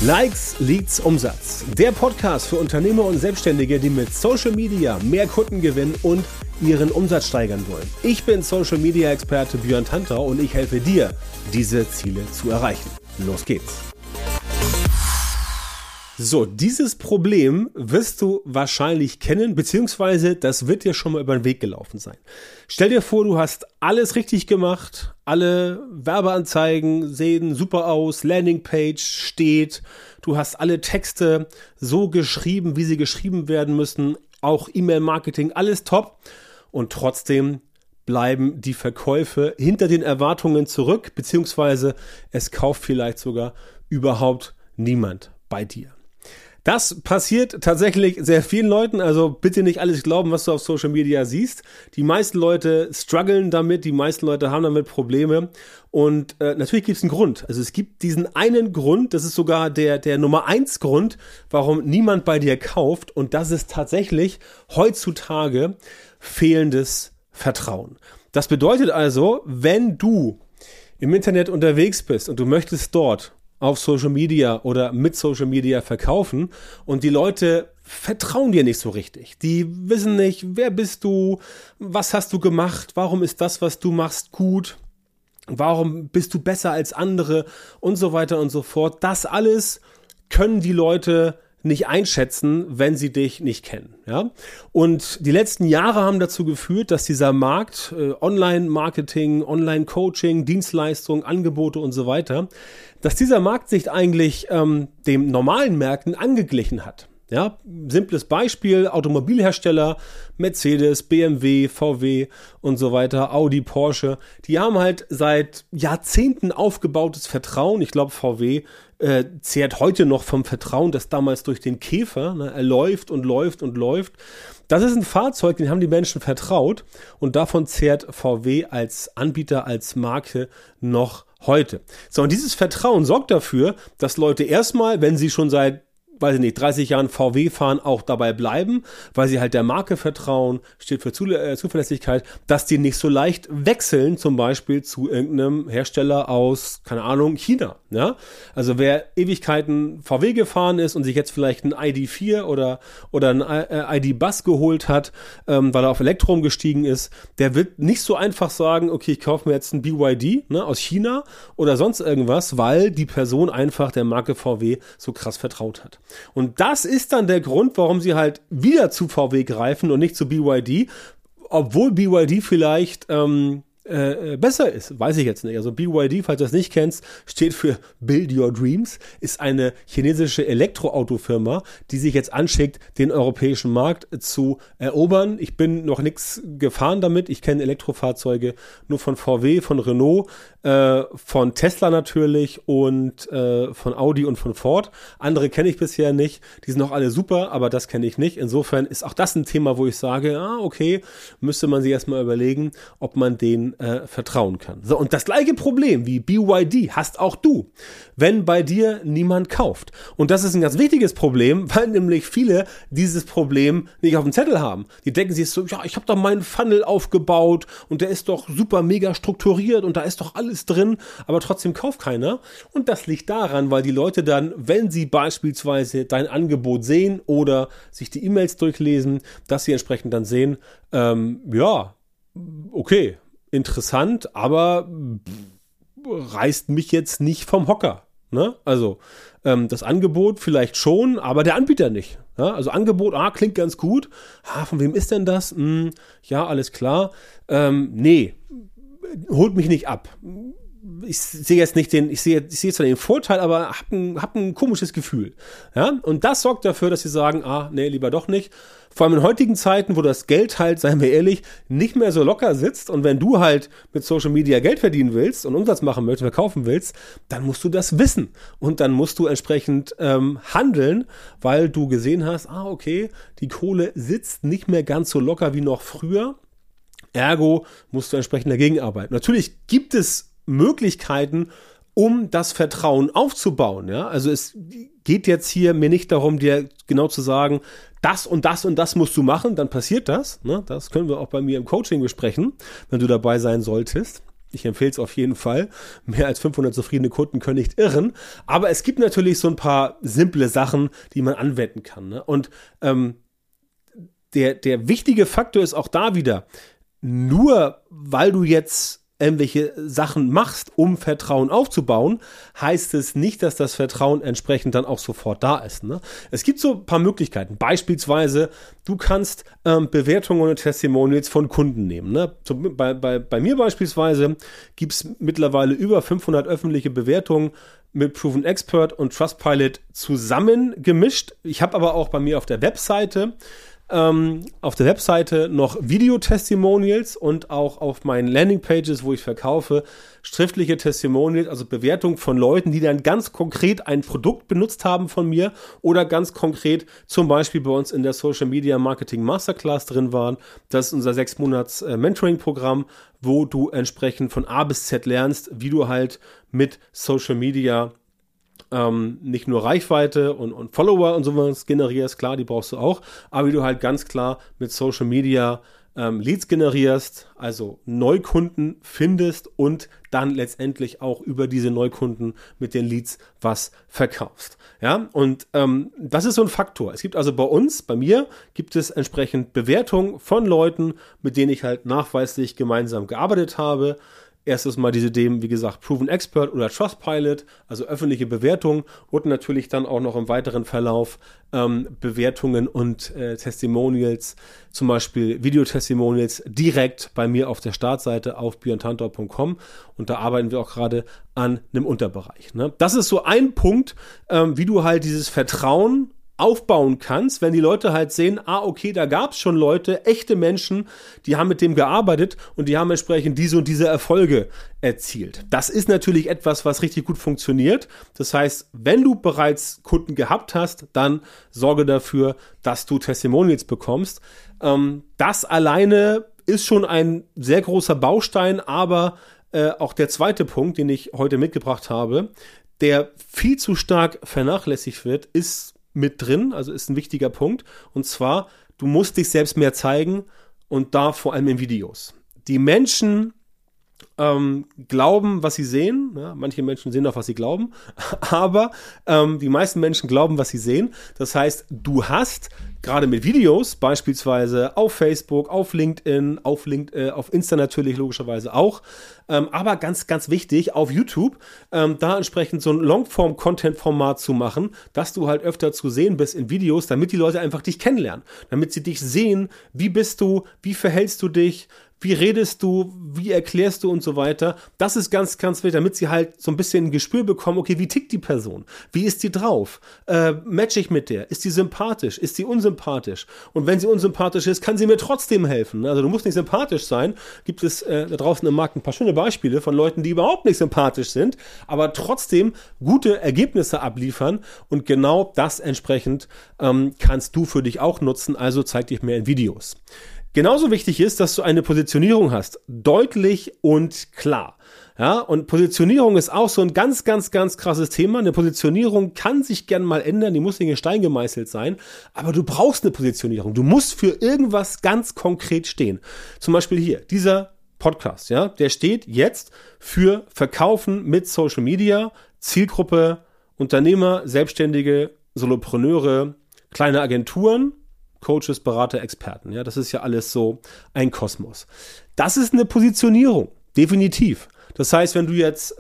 Likes, Leads, Umsatz. Der Podcast für Unternehmer und Selbstständige, die mit Social Media mehr Kunden gewinnen und ihren Umsatz steigern wollen. Ich bin Social Media Experte Björn Tantau und ich helfe dir, diese Ziele zu erreichen. Los geht's! So, dieses Problem wirst du wahrscheinlich kennen, beziehungsweise das wird dir schon mal über den Weg gelaufen sein. Stell dir vor, du hast alles richtig gemacht, alle Werbeanzeigen sehen super aus, Landingpage steht, du hast alle Texte so geschrieben, wie sie geschrieben werden müssen, auch E-Mail-Marketing, alles top und trotzdem bleiben die Verkäufe hinter den Erwartungen zurück, beziehungsweise es kauft vielleicht sogar überhaupt niemand bei dir. Das passiert tatsächlich sehr vielen Leuten, also bitte nicht alles glauben, was du auf Social Media siehst. Die meisten Leute strugglen damit, die meisten Leute haben damit Probleme und natürlich gibt es einen Grund. Also es gibt diesen einen Grund, das ist sogar der Nummer 1 Grund, warum niemand bei dir kauft und das ist tatsächlich heutzutage fehlendes Vertrauen. Das bedeutet also, wenn du im Internet unterwegs bist und du möchtest dort auf Social Media oder mit Social Media verkaufen und die Leute vertrauen dir nicht so richtig. Die wissen nicht, wer bist du, was hast du gemacht, warum ist das, was du machst, gut, warum bist du besser als andere und so weiter und so fort. Das alles können die Leute nicht einschätzen, wenn sie dich nicht kennen. Ja? Und die letzten Jahre haben dazu geführt, dass dieser Markt, Online-Marketing, Online-Coaching, Dienstleistungen, Angebote und so weiter, dass dieser Markt sich eigentlich dem normalen Märkten angeglichen hat. Ja, simples Beispiel, Automobilhersteller, Mercedes, BMW, VW und so weiter, Audi, Porsche, die haben halt seit Jahrzehnten aufgebautes Vertrauen. Ich glaube, VW zehrt heute noch vom Vertrauen, das damals durch den Käfer, er läuft und läuft und läuft. Das ist ein Fahrzeug, den haben die Menschen vertraut und davon zehrt VW als Anbieter, als Marke noch heute. So, und dieses Vertrauen sorgt dafür, dass Leute erstmal, wenn sie schon seit 30 Jahren VW fahren, auch dabei bleiben, weil sie halt der Marke vertrauen, steht für Zuverlässigkeit, dass die nicht so leicht wechseln, zum Beispiel zu irgendeinem Hersteller aus, keine Ahnung, China. Ja? Also wer Ewigkeiten VW gefahren ist und sich jetzt vielleicht ein ID.4 oder ein ID.Buzz geholt hat, weil er auf Elektro umgestiegen ist, der wird nicht so einfach sagen, okay, ich kaufe mir jetzt ein BYD aus China oder sonst irgendwas, weil die Person einfach der Marke VW so krass vertraut hat. Und das ist dann der Grund, warum sie halt wieder zu VW greifen und nicht zu BYD, obwohl BYD vielleicht besser ist, weiß ich jetzt nicht. Also BYD, falls du das nicht kennst, steht für Build Your Dreams, ist eine chinesische Elektroautofirma, die sich jetzt anschickt, den europäischen Markt zu erobern. Ich bin noch nichts gefahren damit. Ich kenne Elektrofahrzeuge nur von VW, von Renault, von Tesla natürlich und von Audi und von Ford. Andere kenne ich bisher nicht. Die sind noch alle super, aber das kenne ich nicht. Insofern ist auch das ein Thema, wo ich sage, okay, müsste man sich erstmal überlegen, ob man den vertrauen kann. So, und das gleiche Problem wie BYD hast auch du, wenn bei dir niemand kauft. Und das ist ein ganz wichtiges Problem, weil nämlich viele dieses Problem nicht auf dem Zettel haben. Die denken sich so, ja, ich habe doch meinen Funnel aufgebaut und der ist doch super mega strukturiert und da ist doch alles drin, aber trotzdem kauft keiner. Und das liegt daran, weil die Leute dann, wenn sie beispielsweise dein Angebot sehen oder sich die E-Mails durchlesen, dass sie entsprechend dann sehen, okay, interessant, aber reißt mich jetzt nicht vom Hocker. Ne? Also das Angebot vielleicht schon, aber der Anbieter nicht. Ja? Also Angebot, klingt ganz gut. Von wem ist denn das? Ja, alles klar. Nee, holt mich nicht ab. Ich sehe jetzt nicht ich sehe zwar den Vorteil, aber hab ein komisches Gefühl. Ja? Und das sorgt dafür, dass sie sagen, nee, lieber doch nicht. Vor allem in heutigen Zeiten, wo das Geld halt, seien wir ehrlich, nicht mehr so locker sitzt und wenn du halt mit Social Media Geld verdienen willst und Umsatz machen möchtest, verkaufen willst, dann musst du das wissen und dann musst du entsprechend handeln, weil du gesehen hast, okay, die Kohle sitzt nicht mehr ganz so locker wie noch früher, ergo musst du entsprechend dagegen arbeiten. Natürlich gibt es Möglichkeiten, um das Vertrauen aufzubauen. Ja? Also es geht jetzt hier mir nicht darum, dir genau zu sagen, das und das und das musst du machen, dann passiert das. Ne? Das können wir auch bei mir im Coaching besprechen, wenn du dabei sein solltest. Ich empfehle es auf jeden Fall. Mehr als 500 zufriedene Kunden können nicht irren. Aber es gibt natürlich so ein paar simple Sachen, die man anwenden kann. Ne? Und der wichtige Faktor ist auch da wieder, nur weil du jetzt irgendwelche Sachen machst, um Vertrauen aufzubauen, heißt es nicht, dass das Vertrauen entsprechend dann auch sofort da ist. Ne? Es gibt so ein paar Möglichkeiten. Beispielsweise, du kannst Bewertungen und Testimonials von Kunden nehmen. Ne? Bei mir beispielsweise gibt es mittlerweile über 500 öffentliche Bewertungen mit Proven Expert und Trustpilot zusammen gemischt. Ich habe aber auch bei mir auf der Webseite noch Video-Testimonials und auch auf meinen Landingpages, wo ich verkaufe, schriftliche Testimonials, also Bewertungen von Leuten, die dann ganz konkret ein Produkt benutzt haben von mir oder ganz konkret zum Beispiel bei uns in der Social Media Marketing Masterclass drin waren. Das ist unser 6-Monats Mentoring-Programm, wo du entsprechend von A bis Z lernst, wie du halt mit Social Media nicht nur Reichweite und Follower und sowas generierst, klar, die brauchst du auch, aber wie du halt ganz klar mit Social Media Leads generierst, also Neukunden findest und dann letztendlich auch über diese Neukunden mit den Leads was verkaufst. Ja, und das ist so ein Faktor. Es gibt also bei mir gibt es entsprechend Bewertungen von Leuten, mit denen ich halt nachweislich gemeinsam gearbeitet habe. Erstes Mal diese Themen, wie gesagt, Proven Expert oder Trustpilot, also öffentliche Bewertungen und natürlich dann auch noch im weiteren Verlauf Bewertungen und Testimonials, zum Beispiel Videotestimonials direkt bei mir auf der Startseite auf björntantor.com und da arbeiten wir auch gerade an einem Unterbereich. Ne? Das ist so ein Punkt, wie du halt dieses Vertrauen aufbauen kannst, wenn die Leute halt sehen, okay, da gab es schon Leute, echte Menschen, die haben mit dem gearbeitet und die haben entsprechend diese und diese Erfolge erzielt. Das ist natürlich etwas, was richtig gut funktioniert. Das heißt, wenn du bereits Kunden gehabt hast, dann sorge dafür, dass du Testimonials bekommst. Das alleine ist schon ein sehr großer Baustein, aber auch der zweite Punkt, den ich heute mitgebracht habe, der viel zu stark vernachlässigt wird, ist mit drin, also ist ein wichtiger Punkt. Und zwar, du musst dich selbst mehr zeigen und da vor allem in Videos. Die Menschen glauben, was sie sehen. Ja, manche Menschen sehen auch, was sie glauben. Aber die meisten Menschen glauben, was sie sehen. Das heißt, du hast gerade mit Videos, beispielsweise auf Facebook, auf LinkedIn, auf Insta natürlich logischerweise auch, aber ganz, ganz wichtig, auf YouTube, da entsprechend so ein Longform-Content-Format zu machen, dass du halt öfter zu sehen bist in Videos, damit die Leute einfach dich kennenlernen, damit sie dich sehen, wie bist du, wie verhältst du dich, wie redest du, wie erklärst du und so weiter. Das ist ganz, ganz wichtig, damit sie halt so ein bisschen ein Gespür bekommen, okay, wie tickt die Person? Wie ist die drauf? Matche ich mit der? Ist die sympathisch? Ist die unsympathisch? Und wenn sie unsympathisch ist, kann sie mir trotzdem helfen. Also du musst nicht sympathisch sein. Gibt es da draußen im Markt ein paar schöne Beispiele von Leuten, die überhaupt nicht sympathisch sind, aber trotzdem gute Ergebnisse abliefern. Und genau das entsprechend kannst du für dich auch nutzen. Also zeig dich mehr in Videos. Genauso wichtig ist, dass du eine Positionierung hast, deutlich und klar. Ja, und Positionierung ist auch so ein ganz, ganz, ganz krasses Thema. Eine Positionierung kann sich gern mal ändern, die muss nicht in Stein gemeißelt sein, aber du brauchst eine Positionierung. Du musst für irgendwas ganz konkret stehen. Zum Beispiel hier, dieser Podcast, ja, der steht jetzt für Verkaufen mit Social Media, Zielgruppe, Unternehmer, Selbstständige, Solopreneure, kleine Agenturen, Coaches, Berater, Experten. Ja, das ist ja alles so ein Kosmos. Das ist eine Positionierung, definitiv. Das heißt, wenn du jetzt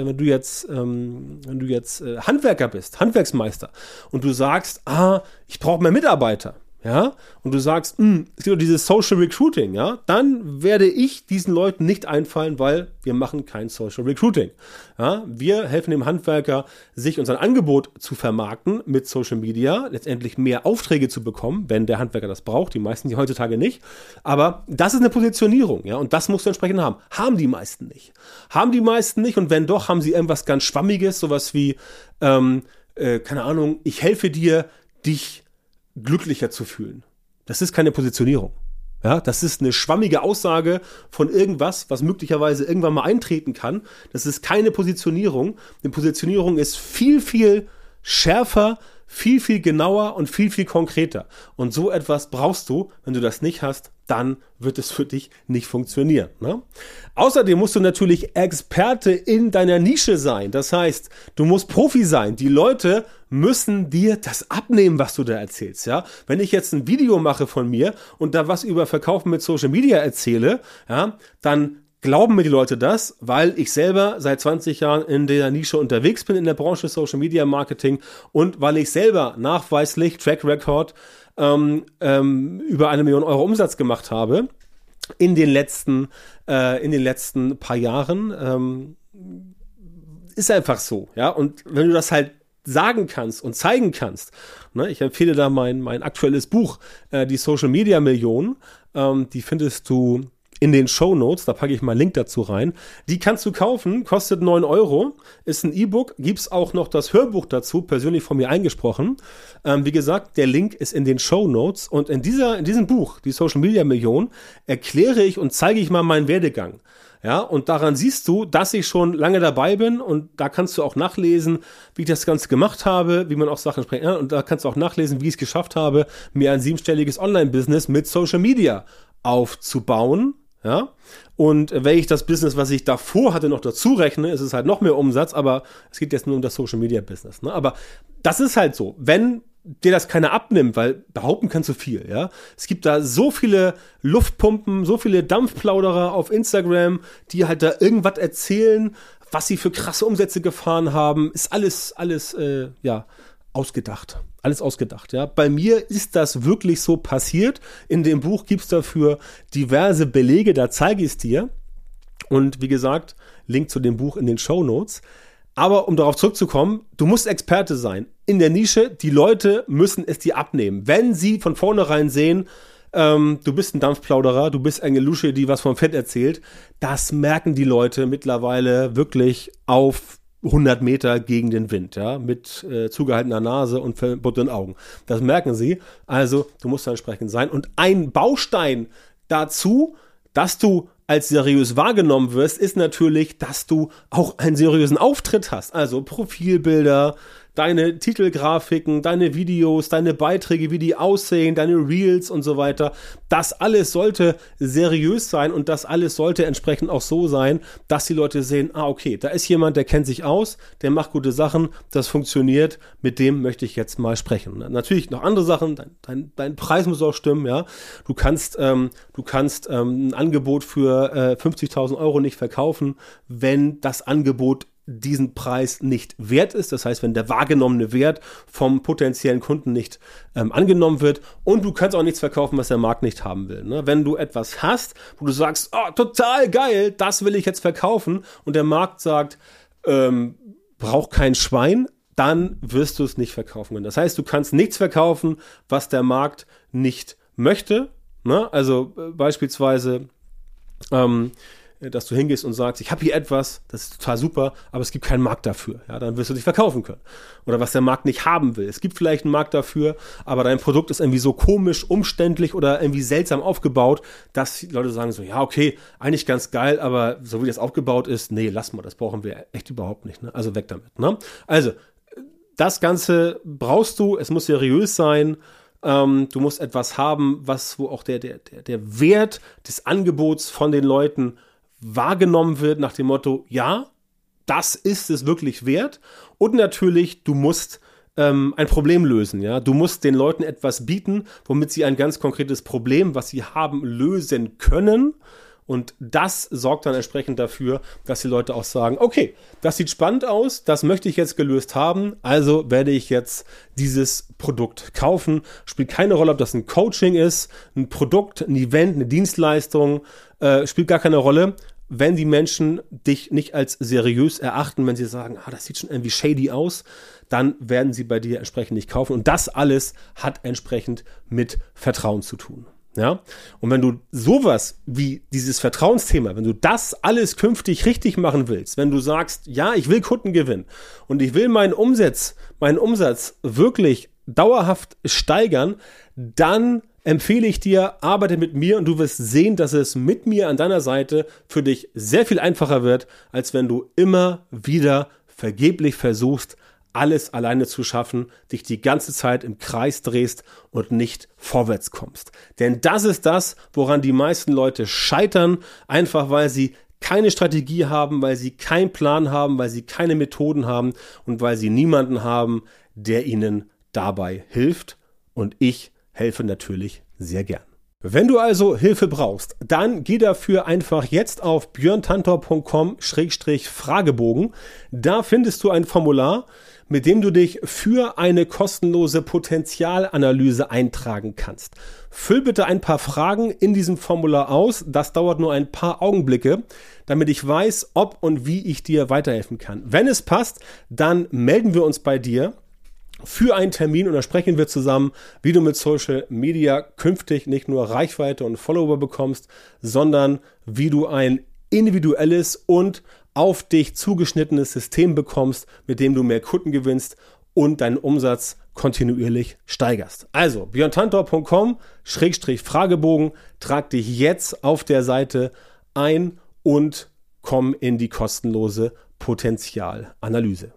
Handwerker bist, Handwerksmeister und du sagst, ich brauche mehr Mitarbeiter, ja, und du sagst, es gibt doch dieses Social Recruiting, ja, dann werde ich diesen Leuten nicht einfallen, weil wir machen kein Social Recruiting. Ja, wir helfen dem Handwerker, sich unser Angebot zu vermarkten mit Social Media, letztendlich mehr Aufträge zu bekommen, wenn der Handwerker das braucht, die meisten die heutzutage nicht, aber das ist eine Positionierung, ja, und das musst du entsprechend haben. Haben die meisten nicht. Und wenn doch, haben sie irgendwas ganz Schwammiges, sowas wie, keine Ahnung, ich helfe dir, dich glücklicher zu fühlen. Das ist keine Positionierung. Ja, das ist eine schwammige Aussage von irgendwas, was möglicherweise irgendwann mal eintreten kann. Das ist keine Positionierung. Eine Positionierung ist viel, viel schärfer, viel, viel genauer und viel, viel konkreter. Und so etwas brauchst du. Wenn du das nicht hast, dann wird es für dich nicht funktionieren. Ne? Außerdem musst du natürlich Experte in deiner Nische sein. Das heißt, du musst Profi sein. Die Leute müssen dir das abnehmen, was du da erzählst. Ja? Wenn ich jetzt ein Video mache von mir und da was über Verkaufen mit Social Media erzähle, ja, dann glauben mir die Leute das, weil ich selber seit 20 Jahren in der Nische unterwegs bin, in der Branche Social Media Marketing, und weil ich selber nachweislich Track Record über 1 Million Euro Umsatz gemacht habe in den letzten paar Jahren. Ist einfach so, ja. Und wenn du das halt sagen kannst und zeigen kannst, ne, ich empfehle da mein aktuelles Buch, die Social Media Million, die findest du in den Shownotes, da packe ich mal einen Link dazu rein. Die kannst du kaufen, kostet 9 Euro, ist ein E-Book, gibt's auch noch das Hörbuch dazu, persönlich von mir eingesprochen. Wie gesagt, der Link ist in den Shownotes, und in diesem Buch, die Social Media Million, erkläre ich und zeige ich mal meinen Werdegang. Ja, und daran siehst du, dass ich schon lange dabei bin, und da kannst du auch nachlesen, wie ich das Ganze gemacht habe, wie man auch Sachen spricht. Ja, und da kannst du auch nachlesen, wie ich es geschafft habe, mir ein 7-stelliges Online-Business mit Social Media aufzubauen. Ja, und wenn ich das Business, was ich davor hatte, noch dazu rechne, ist es halt noch mehr Umsatz, aber es geht jetzt nur um das Social Media Business. Ne? Aber das ist halt so, wenn dir das keiner abnimmt, weil behaupten kannst du viel, ja. Es gibt da so viele Luftpumpen, so viele Dampfplauderer auf Instagram, die halt da irgendwas erzählen, was sie für krasse Umsätze gefahren haben, ist alles ausgedacht. Alles ausgedacht, ja. Bei mir ist das wirklich so passiert. In dem Buch gibt's dafür diverse Belege, da zeige ich es dir. Und wie gesagt, Link zu dem Buch in den Shownotes. Aber um darauf zurückzukommen, du musst Experte sein in der Nische. Die Leute müssen es dir abnehmen. Wenn sie von vornherein sehen, du bist ein Dampfplauderer, du bist eine Lusche, die was vom Fett erzählt, das merken die Leute mittlerweile wirklich auf 100 Meter gegen den Wind, ja, mit zugehaltener Nase und verbundenen Augen. Das merken sie. Also, du musst da entsprechend sein. Und ein Baustein dazu, dass du als seriös wahrgenommen wirst, ist natürlich, dass du auch einen seriösen Auftritt hast. Also Profilbilder, deine Titelgrafiken, deine Videos, deine Beiträge, wie die aussehen, deine Reels und so weiter. Das alles sollte seriös sein, und das alles sollte entsprechend auch so sein, dass die Leute sehen, okay, da ist jemand, der kennt sich aus, der macht gute Sachen, das funktioniert, mit dem möchte ich jetzt mal sprechen. Natürlich noch andere Sachen, dein Preis muss auch stimmen, ja. Du kannst ein Angebot für 50.000 Euro nicht verkaufen, wenn das Angebot diesen Preis nicht wert ist. Das heißt, wenn der wahrgenommene Wert vom potenziellen Kunden nicht angenommen wird, und du kannst auch nichts verkaufen, was der Markt nicht haben will. Ne? Wenn du etwas hast, wo du sagst, total geil, das will ich jetzt verkaufen, und der Markt sagt, braucht kein Schwein, dann wirst du es nicht verkaufen können. Das heißt, du kannst nichts verkaufen, was der Markt nicht möchte. Ne? Also beispielsweise dass du hingehst und sagst, ich habe hier etwas, das ist total super, aber es gibt keinen Markt dafür. Ja, dann wirst du dich verkaufen können. Oder was der Markt nicht haben will. Es gibt vielleicht einen Markt dafür, aber dein Produkt ist irgendwie so komisch, umständlich oder irgendwie seltsam aufgebaut, dass die Leute sagen so, ja, okay, eigentlich ganz geil, aber so wie das aufgebaut ist, nee, lass mal, das brauchen wir echt überhaupt nicht. Ne? Also weg damit. Ne? Also, das Ganze brauchst du, es muss seriös sein. Du musst etwas haben, wo auch der Wert des Angebots von den Leuten wahrgenommen wird, nach dem Motto, ja, das ist es wirklich wert. Und natürlich, du musst ein Problem lösen, ja. Du musst den Leuten etwas bieten, womit sie ein ganz konkretes Problem, was sie haben, lösen können. Und das sorgt dann entsprechend dafür, dass die Leute auch sagen, okay, das sieht spannend aus, das möchte ich jetzt gelöst haben, also werde ich jetzt dieses Produkt kaufen. Spielt keine Rolle, ob das ein Coaching ist, ein Produkt, ein Event, eine Dienstleistung, spielt gar keine Rolle. Wenn die Menschen dich nicht als seriös erachten, wenn sie sagen, das sieht schon irgendwie shady aus, dann werden sie bei dir entsprechend nicht kaufen. Und das alles hat entsprechend mit Vertrauen zu tun. Ja, und wenn du sowas wie dieses Vertrauensthema, wenn du das alles künftig richtig machen willst, wenn du sagst, ja, ich will Kunden gewinnen und ich will meinen Umsatz wirklich dauerhaft steigern, dann empfehle ich dir, arbeite mit mir, und du wirst sehen, dass es mit mir an deiner Seite für dich sehr viel einfacher wird, als wenn du immer wieder vergeblich versuchst, alles alleine zu schaffen, dich die ganze Zeit im Kreis drehst und nicht vorwärts kommst. Denn das ist das, woran die meisten Leute scheitern, einfach weil sie keine Strategie haben, weil sie keinen Plan haben, weil sie keine Methoden haben und weil sie niemanden haben, der ihnen dabei hilft. Und ich helfe natürlich sehr gern. Wenn du also Hilfe brauchst, dann geh dafür einfach jetzt auf björntantor.com/Fragebogen. Da findest du ein Formular, mit dem du dich für eine kostenlose Potenzialanalyse eintragen kannst. Füll bitte ein paar Fragen in diesem Formular aus. Das dauert nur ein paar Augenblicke, damit ich weiß, ob und wie ich dir weiterhelfen kann. Wenn es passt, dann melden wir uns bei dir für einen Termin und da sprechen wir zusammen, wie du mit Social Media künftig nicht nur Reichweite und Follower bekommst, sondern wie du ein individuelles und auf dich zugeschnittenes System bekommst, mit dem du mehr Kunden gewinnst und deinen Umsatz kontinuierlich steigerst. Also björntantor.com/Fragebogen, trag dich jetzt auf der Seite ein und komm in die kostenlose Potenzialanalyse.